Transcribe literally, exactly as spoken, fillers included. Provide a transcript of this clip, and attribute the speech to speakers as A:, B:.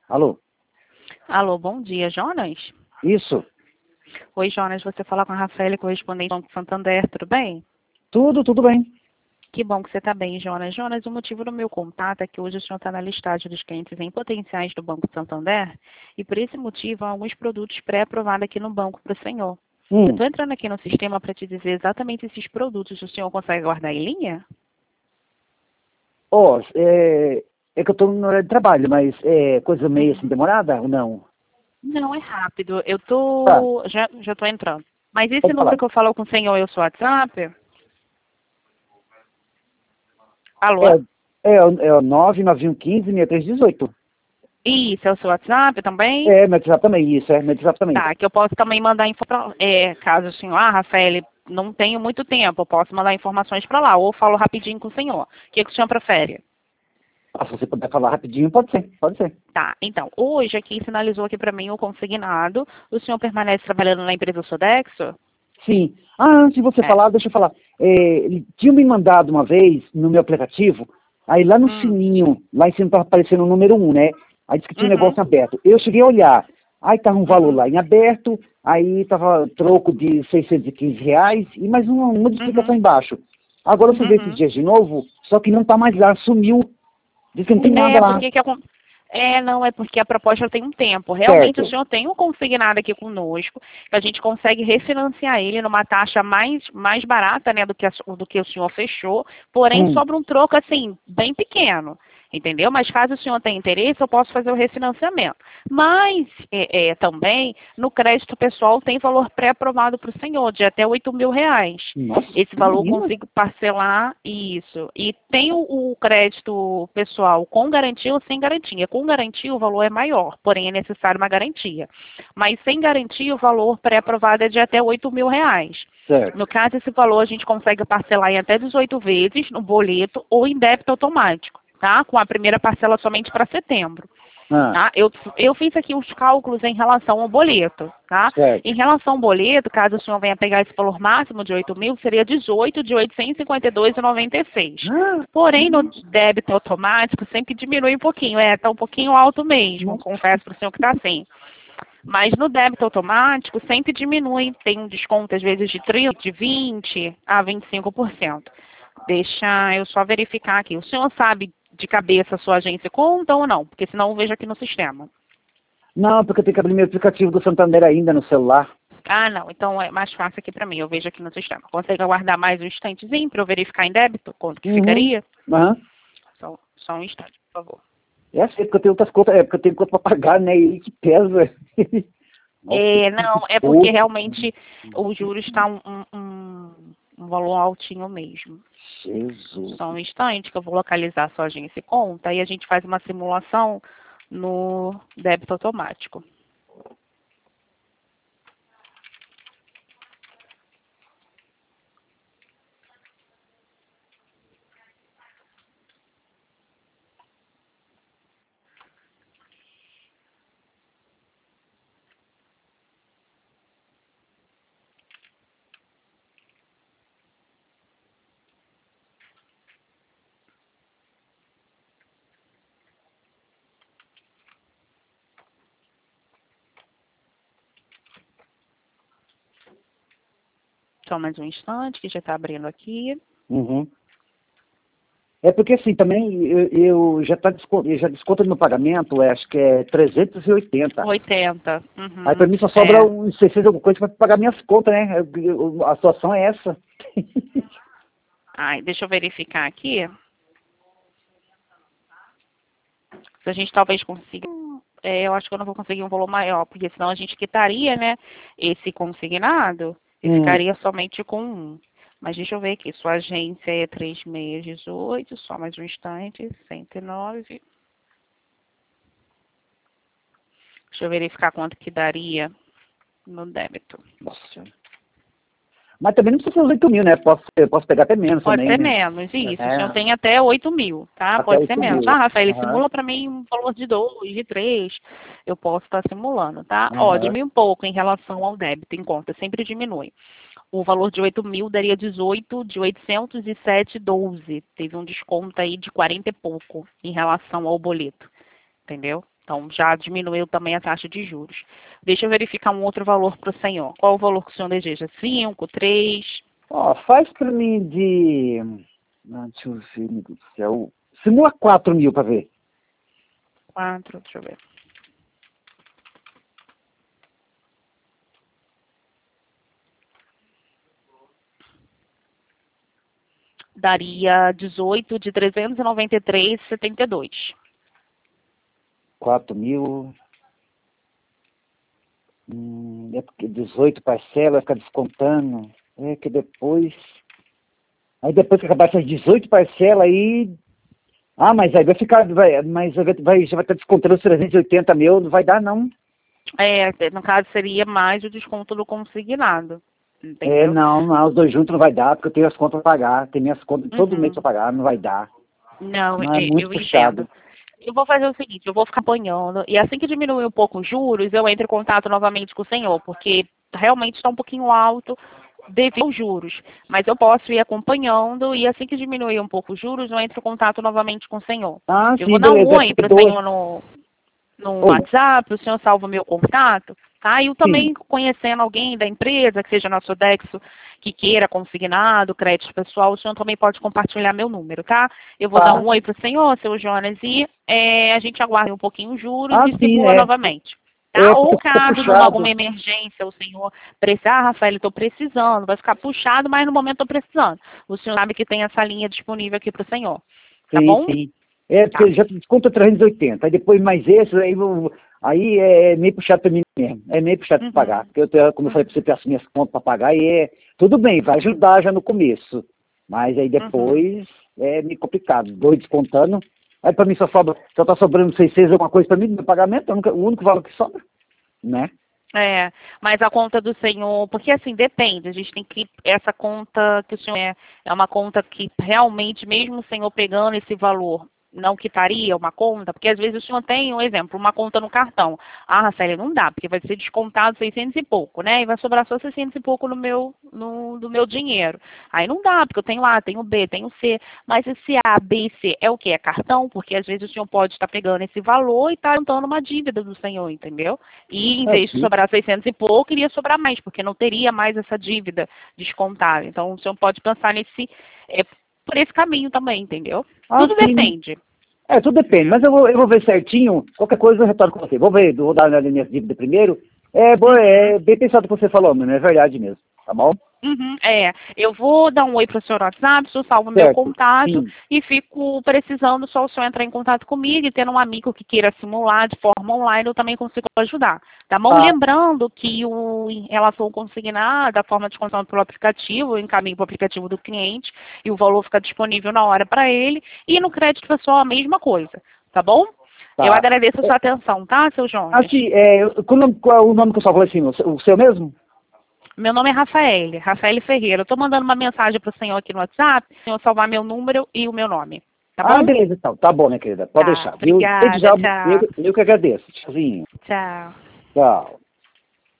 A: Alô?
B: Alô, bom dia, Jonas?
A: Isso.
B: Oi, Jonas, você fala com a Rafaela, correspondente do Banco Santander, tudo bem?
A: Tudo, tudo bem.
B: Que bom que você está bem, Jonas. Jonas, o motivo do meu contato é que hoje o senhor está na listagem dos clientes em potenciais do Banco Santander e por esse motivo há alguns produtos pré-aprovados aqui no banco para o senhor.
A: Hum.
B: Eu estou entrando aqui no sistema para te dizer exatamente esses produtos. O senhor consegue guardar em linha?
A: Ó, é, é que eu estou no horário de trabalho, mas é coisa meio assim
B: Uhum.
A: demorada ou não?
B: Não, é rápido. Eu
A: Tá,
B: tô. Já, já tô entrando. Mas esse
A: pode
B: número
A: falar.
B: que eu falo com o senhor é o seu WhatsApp? Alô?
A: É, é, o- é o nove nove um um cinco seis três um oito.
B: Isso, é o seu WhatsApp também?
A: É, meu WhatsApp também, isso, é, meu WhatsApp também.
B: Tá, que eu posso também mandar info pra, é, caso o senhor, ah, Rafael, não tenho muito tempo, eu posso mandar informações para lá, ou falo rapidinho com o senhor. O que, que o senhor prefere?
A: Ah, se você puder falar rapidinho, pode ser, pode ser.
B: Tá, então, hoje aqui sinalizou aqui para mim o consignado, o senhor permanece trabalhando na empresa Sodexo?
A: Sim. Ah, antes de você
B: É.
A: falar, deixa eu falar. É, ele tinha me mandado uma vez no meu aplicativo, aí lá no
B: Hum.
A: sininho, lá em cima estava aparecendo o número um, né? Aí disse que tinha um
B: Uhum.
A: negócio aberto. Eu cheguei a olhar, aí estava um valor
B: Uhum.
A: lá em aberto, aí estava troco de seiscentos e quinze reais e mais uma, uma explicação
B: Uhum.
A: embaixo. Agora eu fui ver esses
B: Uhum.
A: dias de novo, só que não está mais lá, sumiu. Diz que não tem nada
B: É,
A: lá.
B: porque que acon- é, não, é porque a proposta tem um tempo. Realmente o
A: Certo.
B: senhor tem um consignado aqui conosco, que a gente consegue refinanciar ele numa taxa mais, mais barata, né, do que, a- do que o senhor fechou, porém
A: Hum.
B: sobra um troco, assim, bem pequeno, entendeu? Mas caso o senhor tenha interesse, eu posso fazer o refinanciamento. Mas, é, é, também, no crédito pessoal tem valor pré-aprovado para o senhor, de até oito mil reais.
A: Nossa,
B: Esse valor eu
A: menina.
B: consigo parcelar isso. E tem o, o crédito pessoal com garantia ou sem garantia. Com garantia o valor é maior, porém é necessário uma garantia. Mas sem garantia o valor pré-aprovado é de até oito mil reais.
A: Certo.
B: No caso, esse valor a gente consegue parcelar em até dezoito vezes no boleto ou em débito automático, tá? Com a primeira parcela somente para setembro.
A: Ah,
B: Tá? Eu, eu fiz aqui os cálculos em relação ao boleto, tá?
A: certo.
B: Em relação ao boleto, caso o senhor venha pegar esse valor máximo de oito mil, seria dezoito de oitocentos e cinquenta e dois reais e noventa e seis centavos.
A: Ah,
B: Porém, no débito automático, sempre diminui um pouquinho. É, tá um pouquinho alto mesmo,
A: nossa.
B: confesso para o senhor que tá assim. Mas no débito automático, sempre diminui. Tem um desconto, às vezes, de trinta por cento, de vinte por cento a vinte e cinco por cento. Deixa eu só verificar aqui. O senhor sabe de cabeça a sua agência conta ou não? Porque senão eu vejo aqui no sistema.
A: Não, porque eu tenho que abrir meu aplicativo do Santander ainda no celular.
B: Ah, não. Então é mais fácil aqui para mim. Eu vejo aqui no sistema. Consegue aguardar mais um instantezinho para eu verificar em débito quanto que
A: Uhum.
B: ficaria?
A: Aham.
B: Só, só um instante, por favor.
A: É assim, porque eu tenho outras contas, é porque eu tenho conta para pagar, né? E que pesa. Nossa,
B: É,
A: cinco
B: não, é porque
A: pouco.
B: realmente o juros está um, um, um, um valor altinho mesmo.
A: Jesus.
B: Só um instante que eu vou localizar a sua agência e conta e a gente faz uma simulação no débito automático. Só mais um instante que já está abrindo aqui.
A: Uhum. É porque assim, também eu, eu já tá desconto, eu já desconto no meu pagamento, é, acho que é trezentos e oitenta.
B: oitenta.
A: Aí para
B: Uhum.
A: mim só sobra
B: É.
A: uns seiscentos alguma coisa para pagar minhas contas, né? Eu- eu- a situação é essa.
B: Ai, deixa eu verificar aqui. Se a gente talvez consiga. É, eu acho que eu não vou conseguir um valor maior, porque senão a gente quitaria, né, esse consignado e
A: Hum.
B: ficaria somente com um. Mas deixa eu ver aqui. Sua agência é três seis um oito, só mais um instante, cento e nove. Deixa eu verificar quanto que daria no débito.
A: Nossa. Mas também não precisa ser os oito mil, né? Posso, eu posso pegar até menos
B: Pode
A: também,
B: ser
A: né?
B: menos, isso. O senhor
A: É,
B: tem até oito mil, tá?
A: até
B: Pode ser
A: oito
B: menos.
A: mil.
B: Ah, Rafael,
A: Aham,
B: simula para mim um valor de dois, de três. Eu posso estar simulando, tá? Ó,
A: aham.
B: diminui um pouco em relação ao débito em conta, sempre diminui. O valor de oito mil daria dezoito de oitocentos e sete e doze. Teve um desconto aí de quarenta e pouco em relação ao boleto, entendeu? Então, já diminuiu também a taxa de juros. Deixa eu verificar um outro valor para o senhor. Qual o valor que o senhor deseja? cinco, três?
A: Ó, faz para mim de... Não, deixa eu ver, meu Deus do céu. Simula quatro mil para ver.
B: quatro, deixa eu ver. Daria dezoito de trezentos e noventa e três reais e setenta e dois centavos.
A: quatro mil... Hum, é porque dezoito parcelas, vai ficar descontando. É que depois... Aí depois que acabar essas dezoito parcelas aí... Ah, mas aí vai ficar... Vai, mas vai, vai, já vai estar descontando os trezentos e oitenta mil, não vai dar não.
B: É, no caso seria mais o desconto do consignado. Entendeu?
A: É, não, não, os dois juntos não vai dar, porque eu tenho as contas para pagar. Tem minhas contas todo
B: Uhum.
A: mês para pagar, não vai dar.
B: Não,
A: Não, é
B: eu,
A: muito
B: eu
A: puxado.
B: entendo. Eu vou fazer o seguinte, eu vou ficar acompanhando, e assim que diminuir um pouco os juros, eu entro em contato novamente com o senhor, porque realmente está um pouquinho alto devido aos juros. Mas eu posso ir acompanhando, e assim que diminuir um pouco os juros, eu entro em contato novamente com o senhor.
A: Ah,
B: Eu
A: sim,
B: vou dar um
A: beleza.
B: oi para o
A: Dois.
B: senhor no, no
A: Oi,
B: WhatsApp, o senhor salva o meu contato, tá? E eu
A: sim.
B: também conhecendo alguém da empresa, que seja nosso Sodexo, que queira consignado, crédito pessoal, o senhor também pode compartilhar meu número, tá? Eu vou dar
A: Ah,
B: um oi pro senhor, seu Jonas, e é, a gente aguarda um pouquinho os juros
A: ah,
B: e
A: sim,
B: simula
A: é.
B: novamente. Tá?
A: É,
B: Ou
A: porque ficou
B: caso numa
A: puxado.
B: alguma emergência o senhor precisar, ah, Rafael, estou precisando, vai ficar puxado, mas no momento estou precisando. O senhor sabe que tem essa linha disponível aqui para o senhor. Tá
A: Sim,
B: bom?
A: sim. É,
B: Tá.
A: porque já desconta trezentos e oitenta. Aí depois mais esse, aí, eu- aí é meio puxado para mim mesmo. É meio puxado para pagar.
B: Uhum.
A: Porque eu, tenho- como eu falei para você, eu tenho as minhas contas para pagar e é... Tudo bem, vai ajudar já no começo. Mas aí
B: Uhum.
A: depois é meio complicado. Dois descontando. Aí para mim só sobra, só tá sobrando seiscentos alguma coisa para mim no meu pagamento. É o único o único valor que sobra, né?
B: É, mas a conta do senhor, porque assim, depende, a gente tem que, essa conta que o senhor é, é uma conta que realmente, mesmo o senhor pegando esse valor, não quitaria uma conta, porque às vezes o senhor tem, um exemplo, uma conta no cartão. Ah, Racélia, não dá, porque vai ser descontado seiscentos e pouco, né? E vai sobrar só seiscentos e pouco no meu, no, do meu dinheiro. Aí não dá, porque eu tenho A, tenho B, tenho C. Mas esse A, B e C é o quê? É cartão? Porque às vezes o senhor pode estar pegando esse valor e estar juntando uma dívida do senhor, entendeu? E em
A: É,
B: vez de
A: sim.
B: sobrar seiscentos e pouco, iria sobrar mais, porque não teria mais essa dívida descontada. Então o senhor pode pensar nesse, é, por esse caminho também, entendeu?
A: Ah,
B: Tudo
A: sim, né?
B: depende.
A: É, tudo depende, mas eu vou, eu vou ver certinho, qualquer coisa eu retorno com você. Vou ver, vou dar nas minhas dívidas primeiro. É, bom,
B: Uhum.
A: é bem pensado o que você falou, mano, é verdade mesmo, tá bom?
B: Uhum, é, eu vou dar um oi para o senhor no WhatsApp, o senhor salva o meu
A: Certo,
B: contato
A: sim,
B: e fico precisando só o senhor entrar em contato comigo e tendo um amigo que queira simular de forma online, eu também consigo ajudar, tá bom?
A: tá,
B: Lembrando que o, em relação ao consignado, a forma de contato pelo aplicativo, eu encaminho para o aplicativo do cliente e o valor fica disponível na hora para ele e no crédito pessoal a mesma coisa, tá bom? Eu
A: tá.
B: agradeço a
A: É,
B: sua atenção, tá, seu Jonas?
A: assim, é, eu- qual, o nome- qual é o nome que eu só falei assim, o seu, o seu mesmo?
B: Meu nome é Rafaele, Rafaele Ferreira. Eu estou mandando uma mensagem para o senhor aqui no WhatsApp, o senhor salvar meu número e o meu nome. Tá
A: Ah,
B: bom?
A: beleza, então, tá bom, minha querida, pode
B: Tá.
A: deixar, viu? Desde
B: Obrigada.
A: já, eu,
B: Tchau.
A: eu que agradeço, tchauzinho,
B: Tchau.
A: tchau.